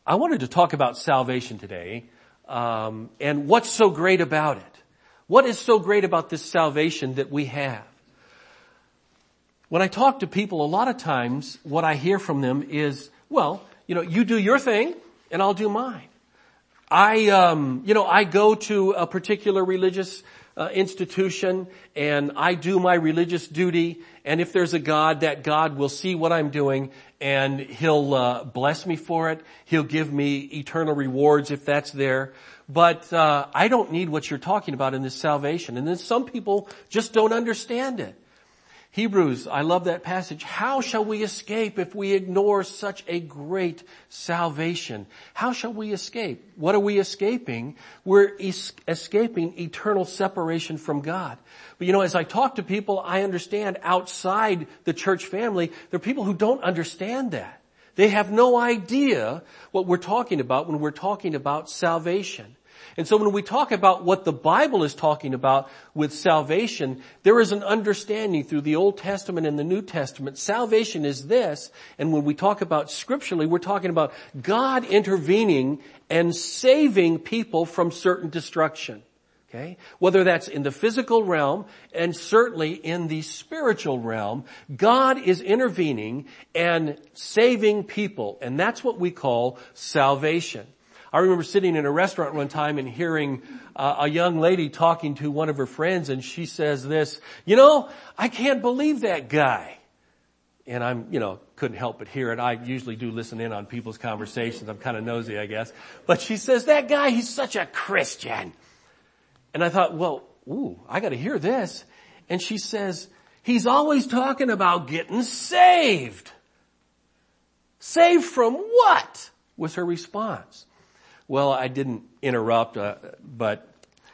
I wanted to talk about salvation today, and what's so great about it. What is so great about this salvation that we have? When I talk to people, a lot of times what I hear from them is, well, you do your thing and I'll do mine. I go to a particular religious institution and I do my religious duty, and if there's a God, that God will see what I'm doing and He'll bless me for it. He'll give me eternal rewards if that's there. But I don't need what you're talking about in this salvation. And then some people just don't understand it. Hebrews, I love that passage. How shall we escape if we ignore such a great salvation? How shall we escape? What are we escaping? We're escaping eternal separation from God. But as I talk to people, I understand outside the church family, there are people who don't understand that. They have no idea what we're talking about when we're talking about salvation. And so when we talk about what the Bible is talking about with salvation, there is an understanding through the Old Testament and the New Testament. Salvation is this, and when we talk about scripturally, we're talking about God intervening and saving people from certain destruction. Okay? Whether that's in the physical realm and certainly in the spiritual realm, God is intervening and saving people, and that's what we call salvation. I remember sitting in a restaurant one time and hearing a young lady talking to one of her friends, and she says this, I can't believe that guy. And I'm, couldn't help but hear it. I usually do listen in on people's conversations. I'm kind of nosy, I guess. But she says, that guy, he's such a Christian. And I thought, I got to hear this. And she says, he's always talking about getting saved. Saved from what? Was her response. Well, I didn't interrupt, but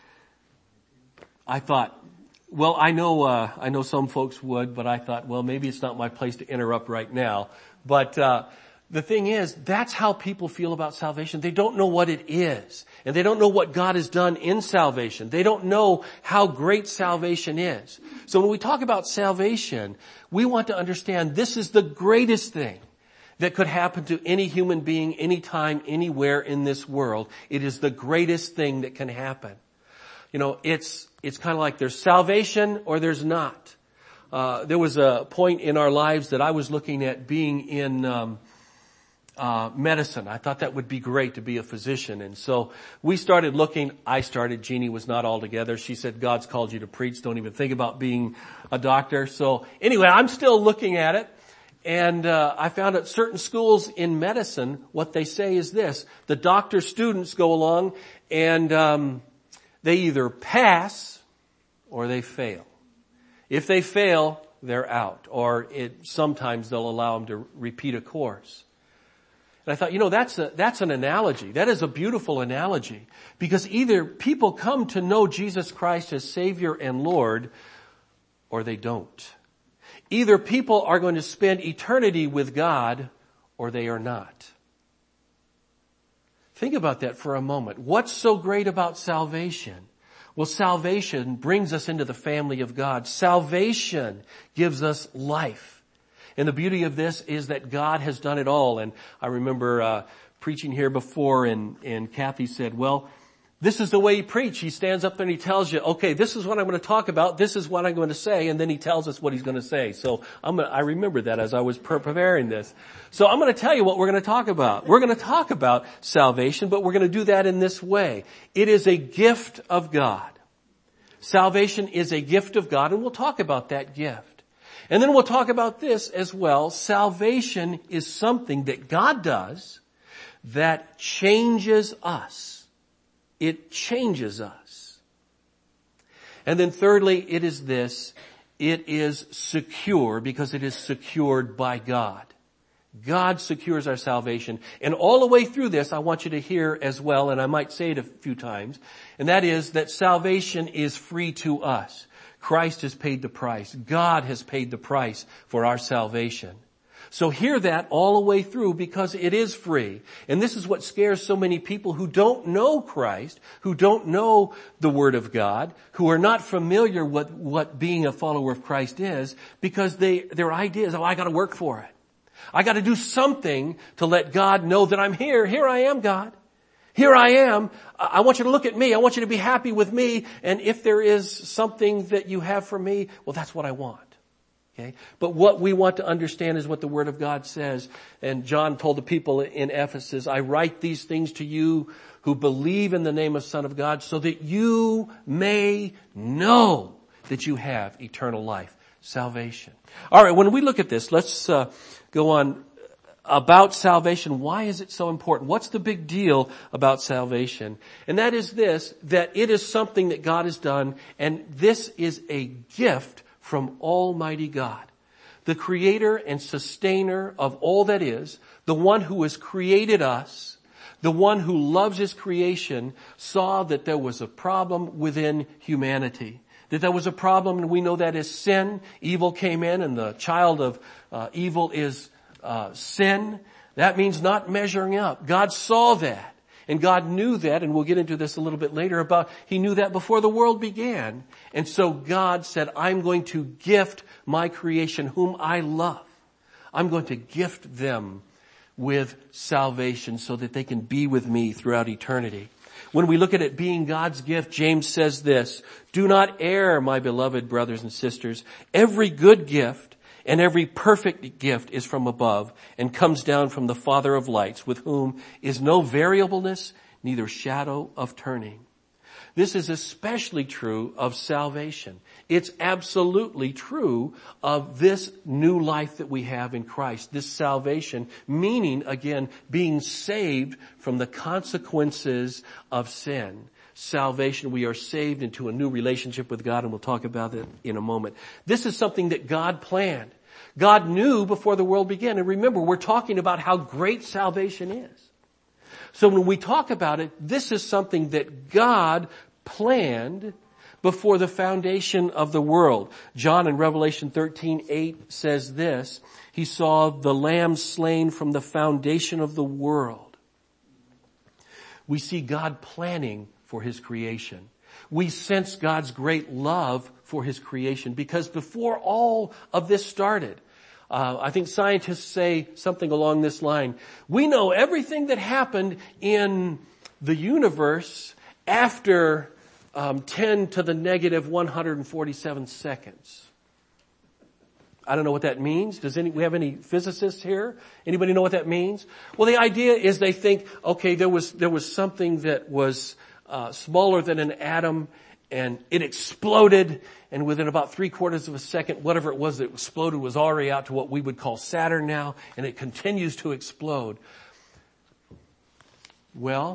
I thought, I know some folks would, but I thought, maybe it's not my place to interrupt right now. But the thing is, that's how people feel about salvation. They don't know what it is, and they don't know what God has done in salvation. They don't know how great salvation is. So when we talk about salvation, we want to understand this is the greatest thing that could happen to any human being, anytime, anywhere in this world. It is the greatest thing that can happen. It's kind of like there's salvation or there's not. There was a point in our lives that I was looking at being in medicine. I thought that would be great to be a physician. And so we started looking. Jeannie was not all together. She said, God's called you to preach. Don't even think about being a doctor. So anyway, I'm still looking at it. And I found at certain schools in medicine, what they say is this. The doctor students go along and they either pass or they fail. If they fail, they're out. Or sometimes they'll allow them to repeat a course. And I thought, that's an analogy. That is a beautiful analogy. Because either people come to know Jesus Christ as Savior and Lord, or they don't. Either people are going to spend eternity with God or they are not. Think about that for a moment. What's so great about salvation? Well, salvation brings us into the family of God. Salvation gives us life. And the beauty of this is that God has done it all. And I remember preaching here before and Kathy said, this is the way he preached. He stands up there and he tells you, okay, this is what I'm going to talk about. This is what I'm going to say. And then he tells us what he's going to say. So I remember that as I was preparing this. So I'm going to tell you what we're going to talk about. We're going to talk about salvation, but we're going to do that in this way. It is a gift of God. Salvation is a gift of God, and we'll talk about that gift. And then we'll talk about this as well. Salvation is something that God does that changes us. It changes us. And then thirdly, it is this. It is secure because it is secured by God. God secures our salvation. And all the way through this, I want you to hear as well, and I might say it a few times, and that is that salvation is free to us. Christ has paid the price. God has paid the price for our salvation. So hear that all the way through because it is free. And this is what scares so many people who don't know Christ, who don't know the Word of God, who are not familiar with what being a follower of Christ is, because their idea is, I got to work for it. I got to do something to let God know that I'm here. Here I am, God. Here I am. I want you to look at me. I want you to be happy with me. And if there is something that you have for me, well, that's what I want. Okay? But what we want to understand is what the Word of God says. And John told the people in Ephesus, I write these things to you who believe in the name of Son of God so that you may know that you have eternal life, salvation. All right, when we look at this, let's go on about salvation. Why is it so important? What's the big deal about salvation? And that is this, that it is something that God has done, and this is a gift from Almighty God, the creator and sustainer of all that is, the one who has created us, the one who loves his creation, saw that there was a problem within humanity. That there was a problem, and we know that is sin. Evil came in, and the child of evil is sin. That means not measuring up. God saw that. And God knew that, and we'll get into this a little bit later he knew that before the world began. And so God said, I'm going to gift my creation whom I love. I'm going to gift them with salvation so that they can be with me throughout eternity. When we look at it being God's gift, James says this, do not err, my beloved brothers and sisters. Every good gift and every perfect gift is from above and comes down from the Father of lights, with whom is no variableness, neither shadow of turning. This is especially true of salvation. It's absolutely true of this new life that we have in Christ, this salvation, meaning, again, being saved from the consequences of sin. Salvation, we are saved into a new relationship with God, and we'll talk about it in a moment. This is something that God planned. God knew before the world began. And remember, we're talking about how great salvation is. So when we talk about it, this is something that God planned before the foundation of the world. John in Revelation 13:8 says this, he saw the Lamb slain from the foundation of the world. We see God planning for his creation. We sense God's great love for his creation because before all of this started, I think scientists say something along this line. We know everything that happened in the universe after 10 to the negative 147 seconds. I don't know what that means. We have any physicists here? Anybody know what that means? Well, the idea is they think, okay, there was something that was smaller than an atom, and it exploded, and within about 3/4 of a second, whatever it was that exploded was already out to what we would call Saturn now, and it continues to explode. Well,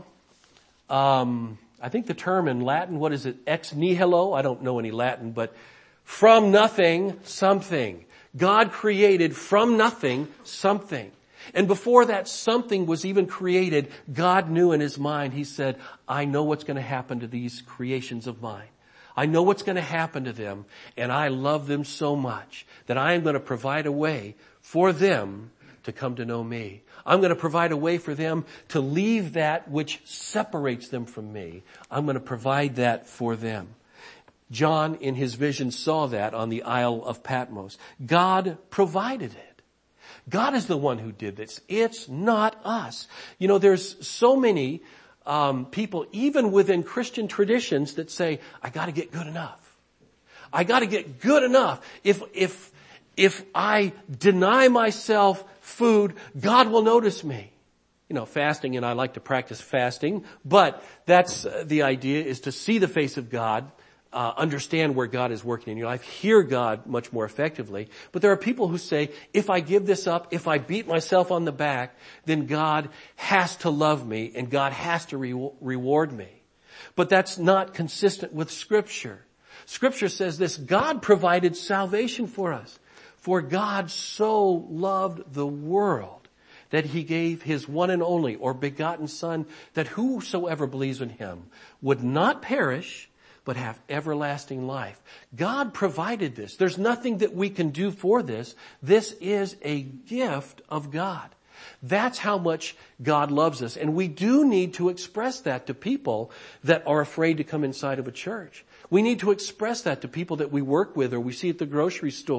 I think the term in Latin, what is it, ex nihilo? I don't know any Latin, but from nothing, something. God created from nothing, something. And before that something was even created, God knew in his mind, he said, I know what's going to happen to these creations of mine. I know what's going to happen to them, and I love them so much that I am going to provide a way for them to come to know me. I'm going to provide a way for them to leave that which separates them from me. I'm going to provide that for them. John, in his vision, saw that on the Isle of Patmos. God provided it. God is the one who did this. It's not us. You know, there's so many people, even within Christian traditions, that say, I got to get good enough. I got to get good enough. If I deny myself food, God will notice me. You know, fasting, and I like to practice fasting, but that's the idea, is to see the face of God, understand where God is working in your life, hear God much more effectively. But there are people who say, if I give this up, if I beat myself on the back, then God has to love me and God has to reward me. But that's not consistent with Scripture. Scripture says this, God provided salvation for us. For God so loved the world that he gave his one and only or begotten Son, that whosoever believes in him would not perish, but have everlasting life. God provided this. There's nothing that we can do for this. This is a gift of God. That's how much God loves us. And we do need to express that to people that are afraid to come inside of a church. We need to express that to people that we work with or we see at the grocery store.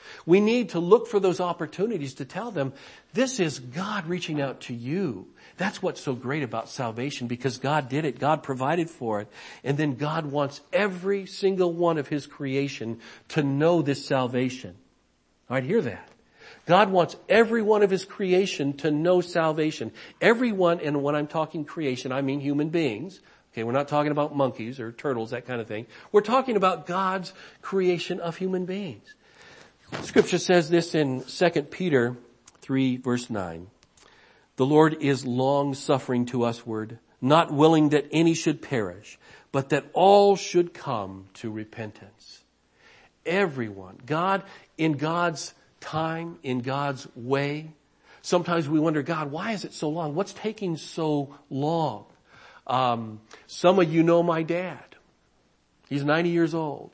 We need to look for those opportunities to tell them, this is God reaching out to you. That's what's so great about salvation, because God did it. God provided for it. And then God wants every single one of His creation to know this salvation. All right, hear that. God wants every one of His creation to know salvation. Everyone, and when I'm talking creation, I mean human beings. Okay, we're not talking about monkeys or turtles, that kind of thing. We're talking about God's creation of human beings. Scripture says this in 2 Peter 3 verse 9. The Lord is long-suffering to usward, not willing that any should perish, but that all should come to repentance. Everyone. God, in God's time, in God's way. Sometimes we wonder, God, why is it so long? What's taking so long? Some of you know my dad. He's 90 years old.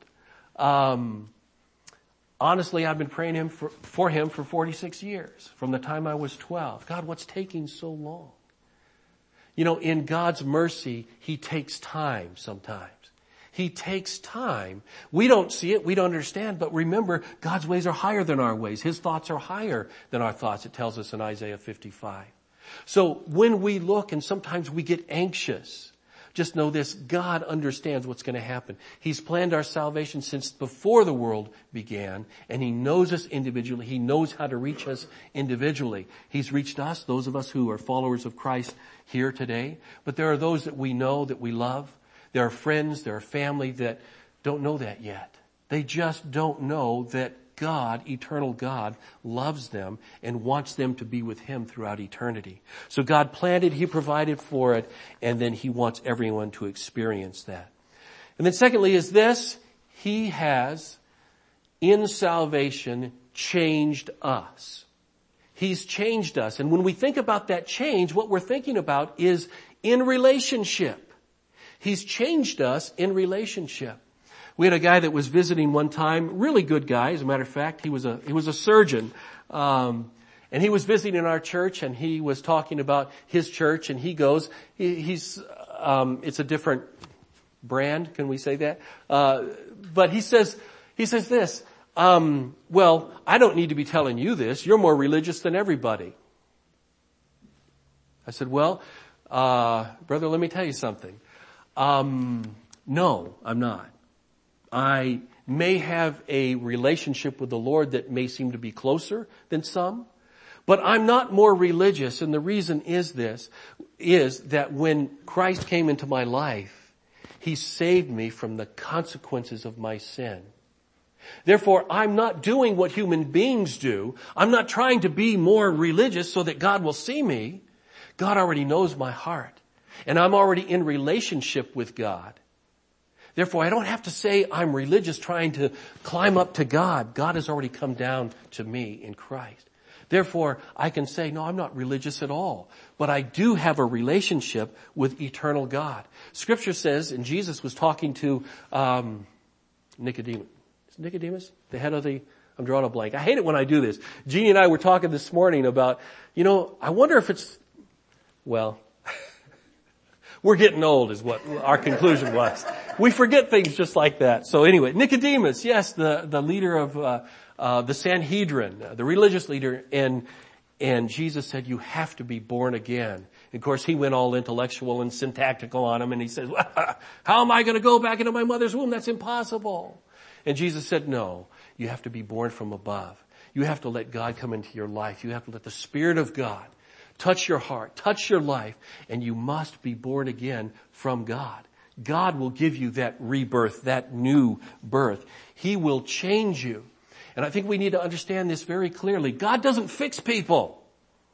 Honestly, I've been praying for him for 46 years, from the time I was 12. God, what's taking so long? You know, in God's mercy, He takes time sometimes. He takes time. We don't see it, we don't understand, but remember, God's ways are higher than our ways. His thoughts are higher than our thoughts, it tells us in Isaiah 55. So when we look and sometimes we get anxious, just know this, God understands what's going to happen. He's planned our salvation since before the world began, and He knows us individually. He knows how to reach us individually. He's reached us, those of us who are followers of Christ here today. But there are those that we know, that we love. There are friends, there are family that don't know that yet. They just don't know that God, eternal God, loves them and wants them to be with Him throughout eternity. So God planned it, He provided for it, and then He wants everyone to experience that. And then secondly is this, He has, in salvation, changed us. He's changed us. And when we think about that change, what we're thinking about is in relationship. He's changed us in relationship. We had a guy that was visiting one time, really good guy, as a matter of fact. He was a surgeon. And he was visiting our church, and he was talking about his church, and he goes, it's a different brand, can we say that? But he says this, well, I don't need to be telling you this. You're more religious than everybody. I said, well, brother, let me tell you something. No, I'm not. I may have a relationship with the Lord that may seem to be closer than some, but I'm not more religious. And the reason is that when Christ came into my life, He saved me from the consequences of my sin. Therefore, I'm not doing what human beings do. I'm not trying to be more religious so that God will see me. God already knows my heart, and I'm already in relationship with God. Therefore, I don't have to say I'm religious trying to climb up to God. God has already come down to me in Christ. Therefore, I can say, no, I'm not religious at all. But I do have a relationship with eternal God. Scripture says, and Jesus was talking to Nicodemus. Is it Nicodemus? The head of I'm drawing a blank. I hate it when I do this. Jeannie and I were talking this morning about, I wonder if it's, well, we're getting old is what our conclusion was. We forget things just like that. So anyway, Nicodemus, yes, the leader of the Sanhedrin, the religious leader, and Jesus said, you have to be born again. And of course, he went all intellectual and syntactical on him, and he says, well, how am I going to go back into my mother's womb? That's impossible. And Jesus said, no, you have to be born from above. You have to let God come into your life. You have to let the Spirit of God touch your heart, touch your life, and you must be born again from God. God will give you that rebirth, that new birth. He will change you. And I think we need to understand this very clearly. God doesn't fix people.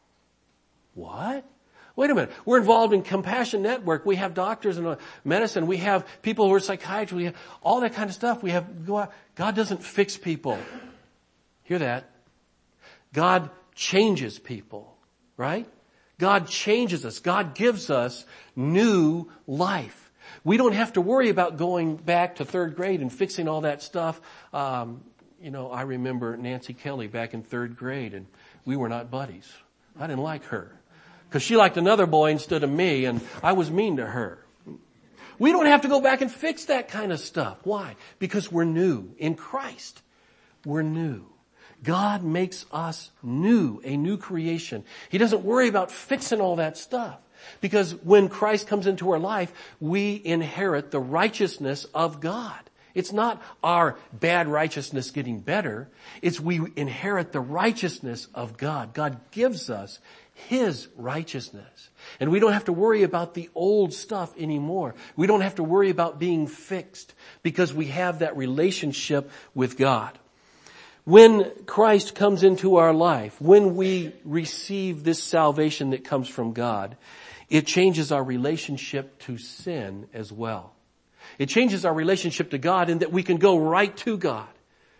What? Wait a minute. We're involved in Compassion Network. We have doctors in medicine. We have people who are psychiatrists. We have all that kind of stuff. God doesn't fix people. Hear that? God changes people, right? God changes us. God gives us new life. We don't have to worry about going back to third grade and fixing all that stuff. I remember Nancy Kelly back in third grade, and we were not buddies. I didn't like her because she liked another boy instead of me, and I was mean to her. We don't have to go back and fix that kind of stuff. Why? Because we're new in Christ. We're new. God makes us new, a new creation. He doesn't worry about fixing all that stuff. Because when Christ comes into our life, we inherit the righteousness of God. It's not our bad righteousness getting better. It's we inherit the righteousness of God. God gives us His righteousness. And we don't have to worry about the old stuff anymore. We don't have to worry about being fixed because we have that relationship with God. When Christ comes into our life, when we receive this salvation that comes from God, it changes our relationship to sin as well. It changes our relationship to God in that we can go right to God.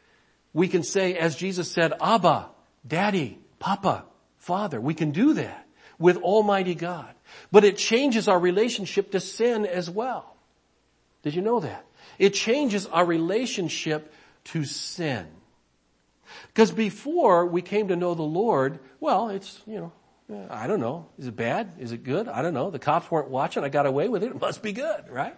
We can say, as Jesus said, Abba, Daddy, Papa, Father. We can do that with Almighty God. But it changes our relationship to sin as well. Did you know that? It changes our relationship to sin. Because before we came to know the Lord, well, it's, I don't know. Is it bad? Is it good? I don't know. The cops weren't watching. I got away with it. It must be good, right?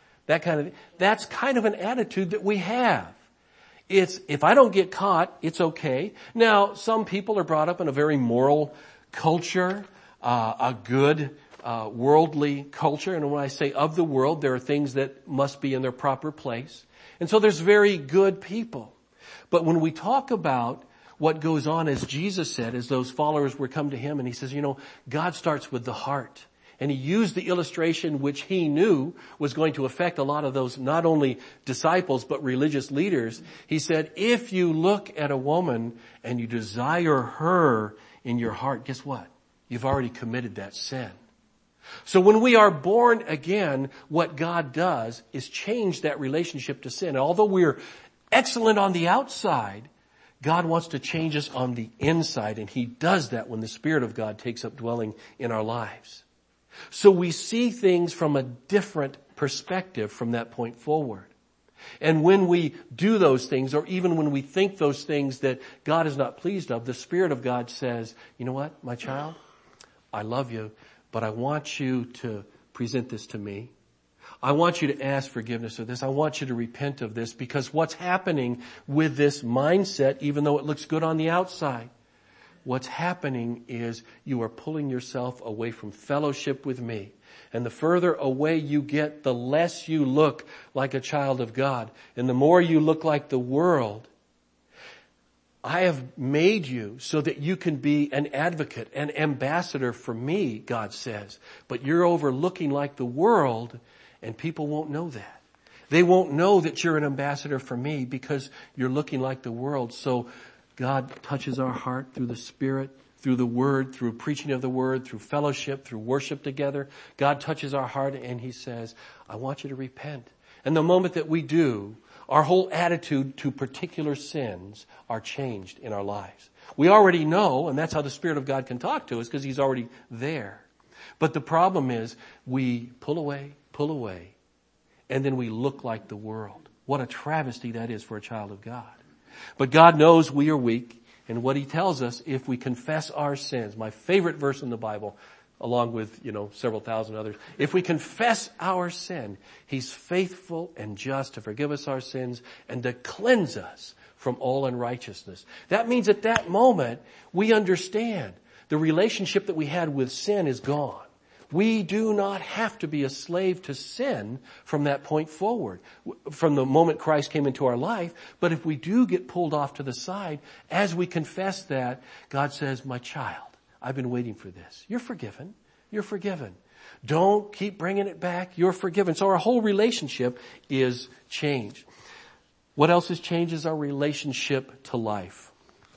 That's kind of an attitude that we have. It's, if I don't get caught, it's okay. Now, some people are brought up in a very moral culture, a good, worldly culture. And when I say of the world, there are things that must be in their proper place. And so there's very good people. But when we talk about what goes on, as Jesus said, as those followers were come to Him, and He says, God starts with the heart. And He used the illustration which He knew was going to affect a lot of those, not only disciples, but religious leaders. He said, if you look at a woman and you desire her in your heart, guess what? You've already committed that sin. So when we are born again, what God does is change that relationship to sin. And although we're excellent on the outside, God wants to change us on the inside. And He does that when the Spirit of God takes up dwelling in our lives. So we see things from a different perspective from that point forward. And when we do those things, or even when we think those things that God is not pleased of, the Spirit of God says, you know what, my child, I love you, but I want you to present this to me. I want you to ask forgiveness of this. I want you to repent of this, because what's happening with this mindset, even though it looks good on the outside, what's happening is you are pulling yourself away from fellowship with me. And the further away you get, the less you look like a child of God. And the more you look like the world. I have made you so that you can be an advocate, an ambassador for me, God says. But you're overlooking like the world, and people won't know that. They won't know that you're an ambassador for me because you're looking like the world. So God touches our heart through the Spirit, through the Word, through preaching of the Word, through fellowship, through worship together. God touches our heart and He says, I want you to repent. And the moment that we do, our whole attitude to particular sins are changed in our lives. We already know, and that's how the Spirit of God can talk to us, because He's already there. But the problem is we pull away, and then we look like the world. What a travesty that is for a child of God. But God knows we are weak, and what He tells us, if we confess our sins, my favorite verse in the Bible, along with, several thousand others, if we confess our sin, He's faithful and just to forgive us our sins and to cleanse us from all unrighteousness. That means at that moment, we understand the relationship that we had with sin is gone. We do not have to be a slave to sin from that point forward, from the moment Christ came into our life. But if we do get pulled off to the side, as we confess that, God says, my child, I've been waiting for this. You're forgiven. You're forgiven. Don't keep bringing it back. You're forgiven. So our whole relationship is changed. What else has changed is our relationship to life.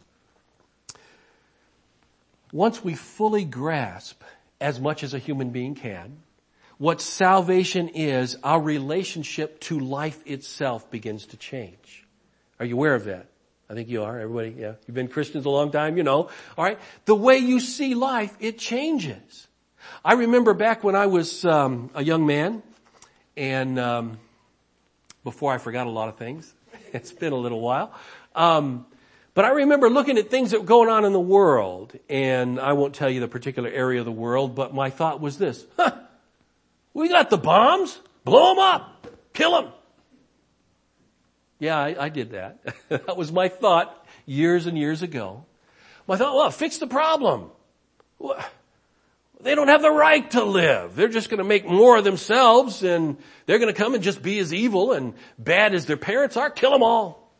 Once we fully grasp, as much as a human being can, what salvation is, our relationship to life itself begins to change. Are you aware of that? I think you are. Everybody, yeah. You've been Christians a long time, All right. The way you see life, it changes. I remember back when I was a young man, and before I forgot a lot of things. It's been a little while. But I remember looking at things that were going on in the world, and I won't tell you the particular area of the world, but my thought was this: we got the bombs, blow them up, kill them. Yeah, I did that. That was my thought years and years ago. I thought, well, fix the problem. They don't have the right to live. They're just going to make more of themselves, and they're going to come and just be as evil and bad as their parents are. Kill them all.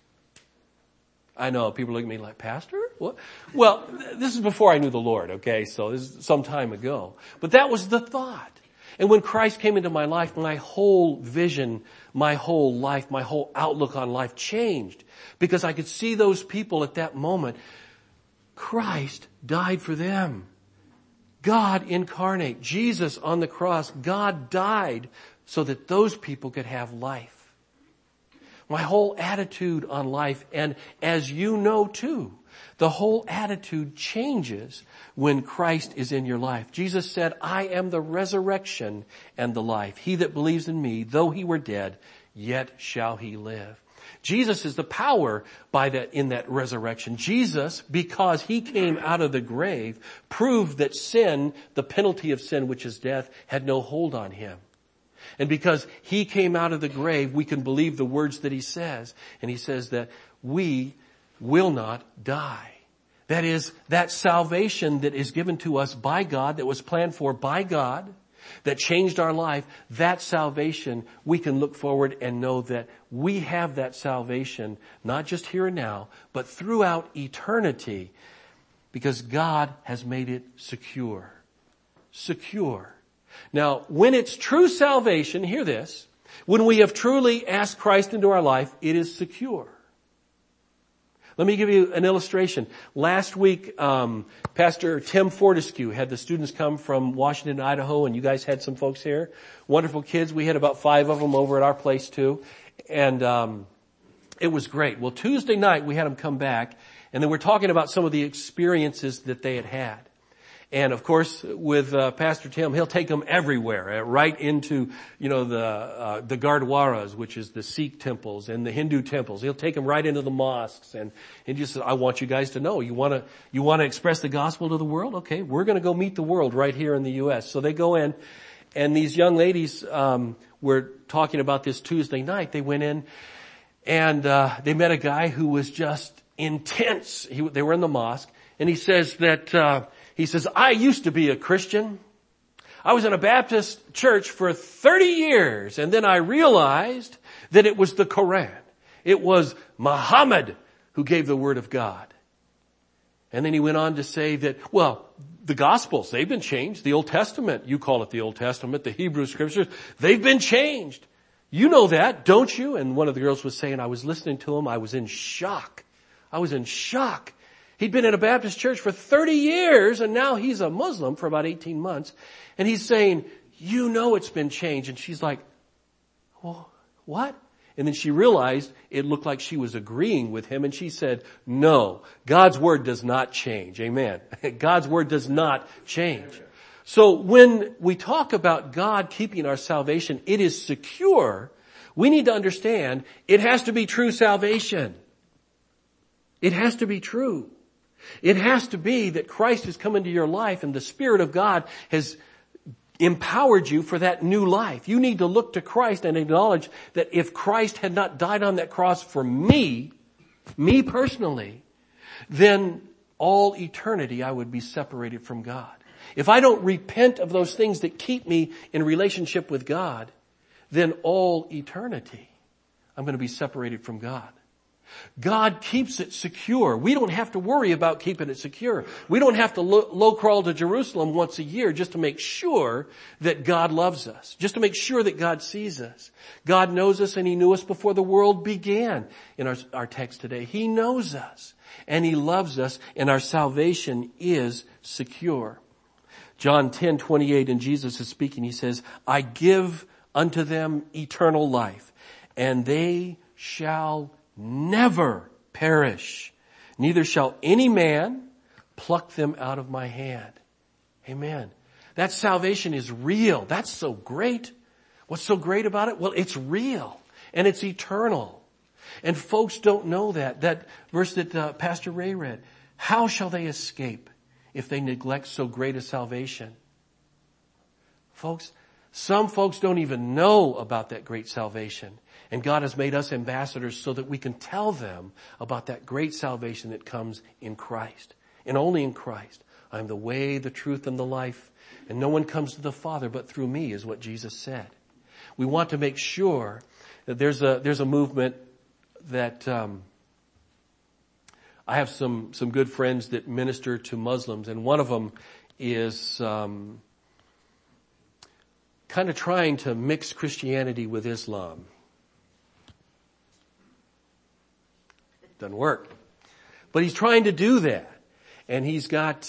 I know people look at me like, Pastor? What? Well, this is before I knew the Lord, okay? So this is some time ago. But that was the thought. And when Christ came into my life, my whole vision, my whole life, my whole outlook on life changed. Because I could see those people at that moment. Christ died for them. God incarnate, Jesus on the cross, God died so that those people could have life. My whole attitude on life, and as you know too, the whole attitude changes when Christ is in your life. Jesus said, I am the resurrection and the life. He that believes in me, though he were dead, yet shall he live. Jesus is the power in that resurrection. Jesus, because he came out of the grave, proved that sin, the penalty of sin, which is death, had no hold on him. And because he came out of the grave, we can believe the words that he says. And he says that we will not die. That is, that salvation that is given to us by God, that was planned for by God, that changed our life, that salvation, we can look forward and know that we have that salvation, not just here and now, but throughout eternity, because God has made it secure. Secure. Now, when it's true salvation, hear this, when we have truly asked Christ into our life, it is secure. Let me give you an illustration. Last week, Pastor Tim Fortescue had the students come from Washington, Idaho, and you guys had some folks here. Wonderful kids. We had about 5 of them over at our place too. And it was great. Well, Tuesday night we had them come back, and then we're talking about some of the experiences that they had had. And of course, with Pastor Tim, he'll take them everywhere, right into, the Gurdwaras, which is the Sikh temples and the Hindu temples. He'll take them right into the mosques, and he just says, I want you guys to know, you want to express the gospel to the world? Okay, we're going to go meet the world right here in the U.S. So they go in, and these young ladies were talking about this Tuesday night. They went in, and they met a guy who was just intense. They were in the mosque, and he says that. He says, I used to be a Christian. I was in a Baptist church for 30 years, and then I realized that it was the Quran. It was Muhammad who gave the word of God. And then he went on to say that, well, the Gospels, they've been changed. The Old Testament, you call it the Old Testament, the Hebrew Scriptures, they've been changed. You know that, don't you? And one of the girls was saying, I was listening to him, I was in shock. I was in shock. He'd been in a Baptist church for 30 years, and now he's a Muslim for about 18 months. And he's saying, you know it's been changed. And she's like, well, what? And then she realized it looked like she was agreeing with him, and she said, no, God's word does not change. Amen. God's word does not change. So when we talk about God keeping our salvation, it is secure. We need to understand it has to be true salvation. It has to be true. It has to be that Christ has come into your life and the Spirit of God has empowered you for that new life. You need to look to Christ and acknowledge that if Christ had not died on that cross for me personally, then all eternity I would be separated from God. If I don't repent of those things that keep me in relationship with God, then all eternity I'm going to be separated from God. God keeps it secure. We don't have to worry about keeping it secure. We don't have to low crawl to Jerusalem once a year just to make sure that God loves us, just to make sure that God sees us. God knows us, and He knew us before the world began in our text today. He knows us and He loves us, and our salvation is secure. John 10:28, and Jesus is speaking. He says, I give unto them eternal life, and they shall never perish, neither shall any man pluck them out of my hand. Amen. That salvation is real. That's so great. What's so great about it? Well, it's real and it's eternal. And folks don't know that. That verse that Pastor Ray read. How shall they escape if they neglect so great a salvation? Folks, Some folks don't even know about that great salvation. And God has made us ambassadors so that we can tell them about that great salvation that comes in Christ. And only in Christ. I am the way, the truth, and the life. And no one comes to the Father but through me, is what Jesus said. We want to make sure that there's a movement that I have some good friends that minister to Muslims, and one of them is kind of trying to mix Christianity with Islam. Doesn't work. But he's trying to do that. And he's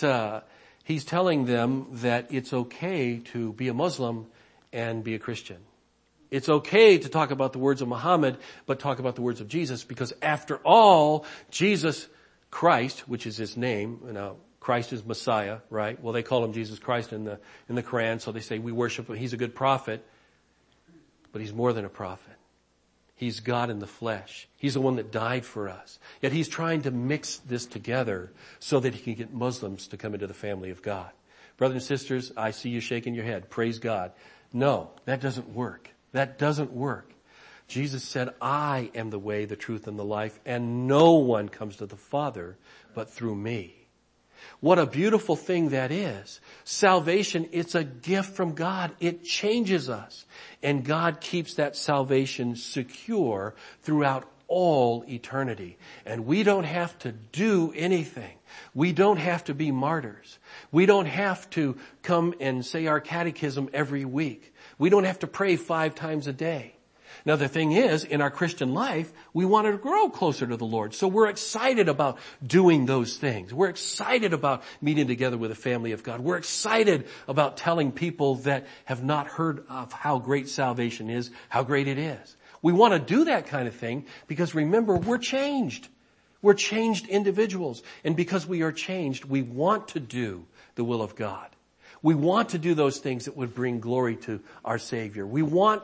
telling them that it's okay to be a Muslim and be a Christian. It's okay to talk about the words of Muhammad, but talk about the words of Jesus, because after all, Jesus Christ, which is his name, Christ is Messiah, right? Well, they call him Jesus Christ in the Quran, so they say we worship him. He's a good prophet, but he's more than a prophet. He's God in the flesh. He's the one that died for us. Yet he's trying to mix this together so that he can get Muslims to come into the family of God. Brothers and sisters, I see you shaking your head. Praise God. No, that doesn't work. That doesn't work. Jesus said, I am the way, the truth, and the life, and no one comes to the Father but through me. What a beautiful thing that is. Salvation, it's a gift from God. It changes us. And God keeps that salvation secure throughout all eternity. And we don't have to do anything. We don't have to be martyrs. We don't have to come and say our catechism every week. We don't have to pray 5 times a day. Now the thing is, in our Christian life, we want to grow closer to the Lord. So we're excited about doing those things. We're excited about meeting together with the family of God. We're excited about telling people that have not heard of how great salvation is, how great it is. We want to do that kind of thing because remember, we're changed. We're changed individuals. And because we are changed, we want to do the will of God. We want to do those things that would bring glory to our Savior. We want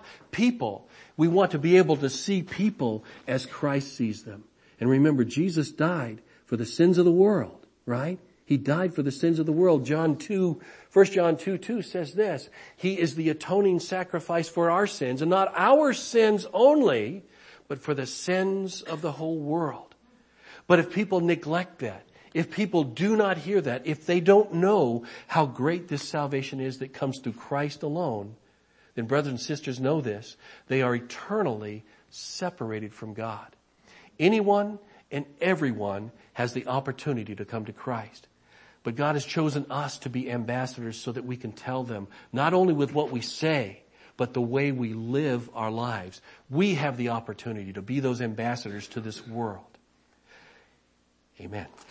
to be able to see people as Christ sees them. And remember, Jesus died for the sins of the world, right? He died for the sins of the world. 1 John 2:2 says this, He is the atoning sacrifice for our sins, and not our sins only, but for the sins of the whole world. But if people neglect that, if people do not hear that, if they don't know how great this salvation is that comes through Christ alone, then brothers and sisters, know this, they are eternally separated from God. Anyone and everyone has the opportunity to come to Christ. But God has chosen us to be ambassadors so that we can tell them, not only with what we say, but the way we live our lives. We have the opportunity to be those ambassadors to this world. Amen.